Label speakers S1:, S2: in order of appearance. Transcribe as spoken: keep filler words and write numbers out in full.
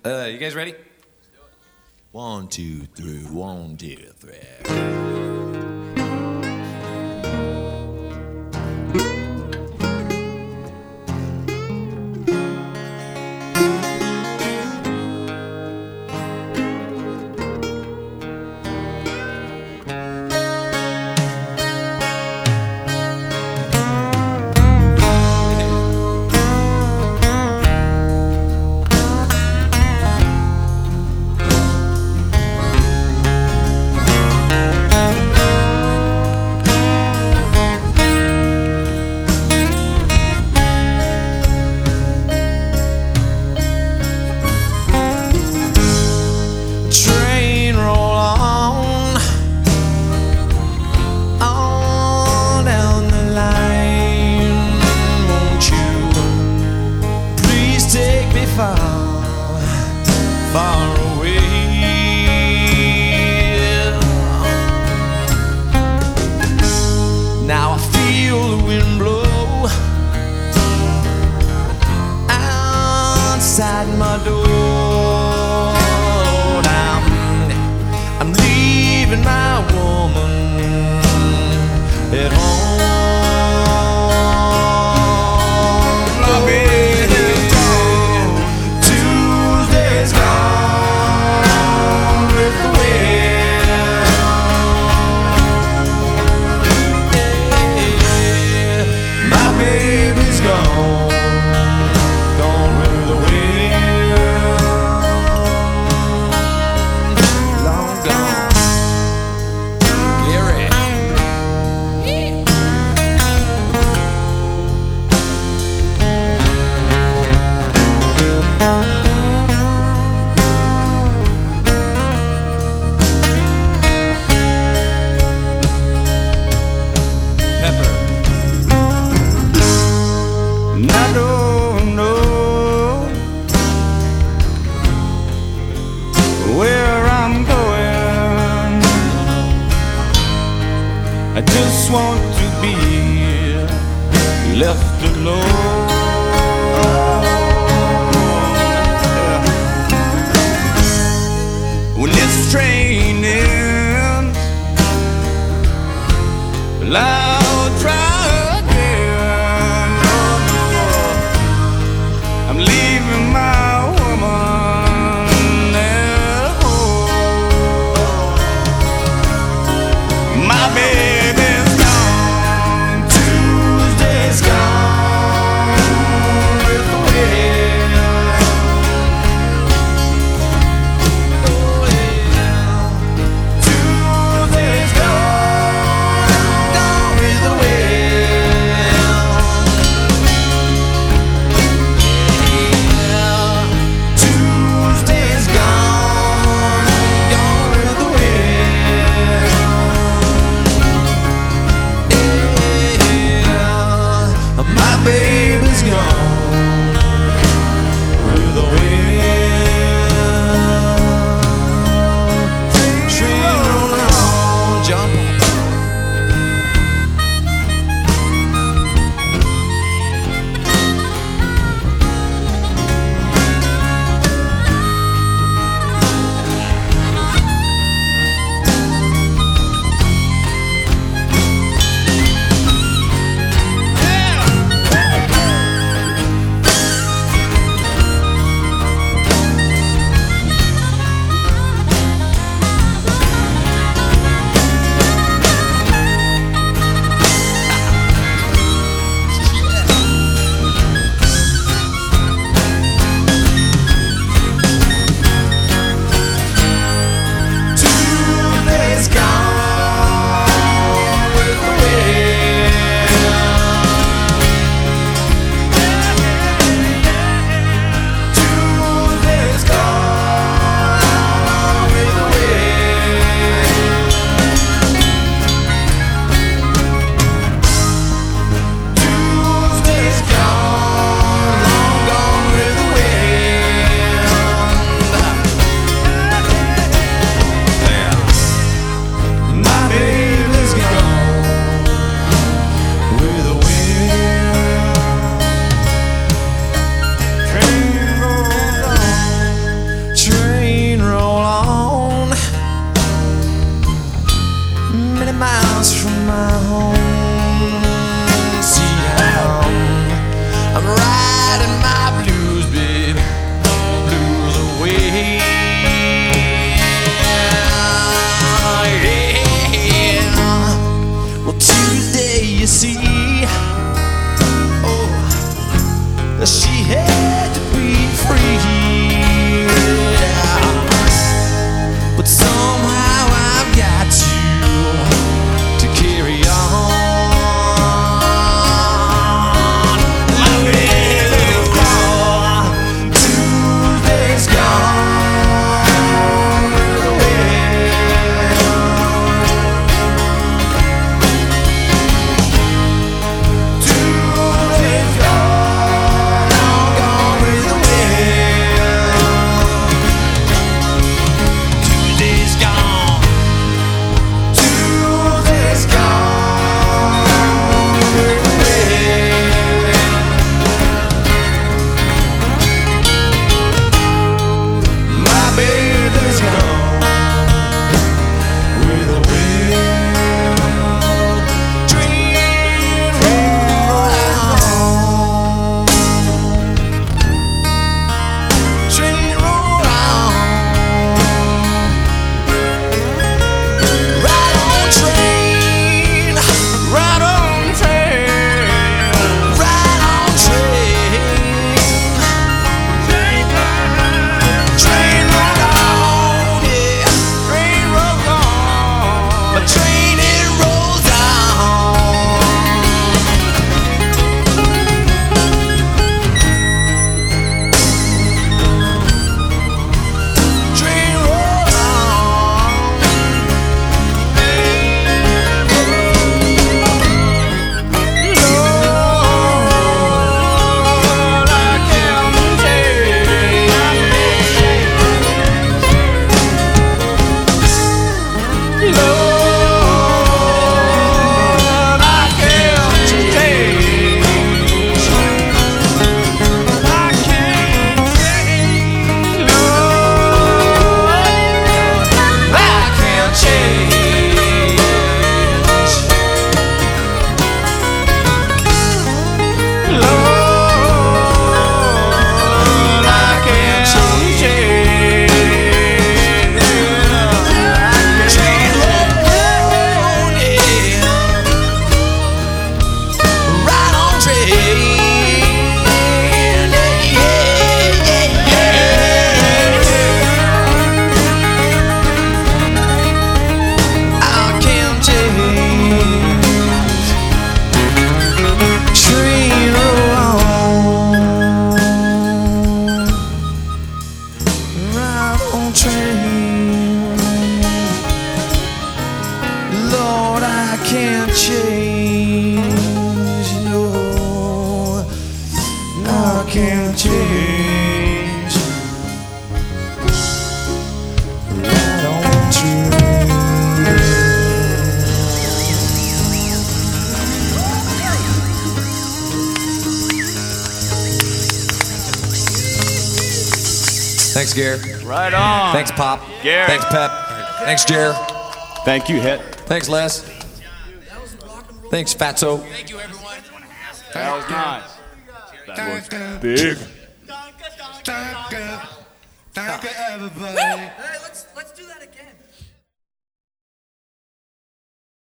S1: Uh, you guys ready? One, two, three. One, two, three. Far away. Now I feel the wind blow outside my door. Now I'm leaving my woman at home. My baby's gone, Tuesday's gone with the wind. Yeah, my baby's gone, gone with the wind. Long gone, Gary. Pepper.
S2: And I don't know where I'm going. I just want to be left alone. When this train ends, well, I'll try again. I'm leaving my woman at home. My baby's gone, Tuesday's gone on train. Lord, I can't change. No, I can't change. Right on train.
S1: Thanks, Gare.
S3: Right on.
S1: Thanks, Pop.
S3: Gare.
S1: Thanks, Pep. Thanks, Jer.
S3: Thank you, Het.
S1: Thanks, Les. Thanks, Fatso.
S3: That was nice. That was big.
S4: Danke, danke, danke everybody. Hey, let's, let's